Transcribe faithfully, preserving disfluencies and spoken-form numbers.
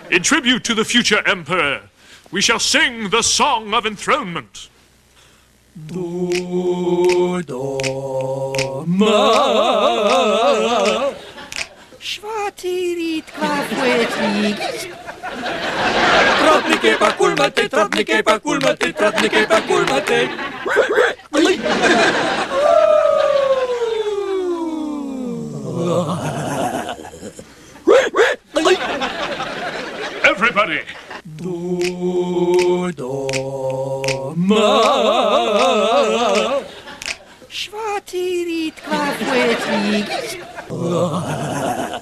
In tribute to the future emperor, we shall sing the Song of Enthronement. Do, do, ma. Schwatirit kvafuetrig. Tratnike pa kulmate, tratnike pa kulmate, tratnike pa kulmate. Everybody! Do, do, ma. Schwatirit kvafuetrig.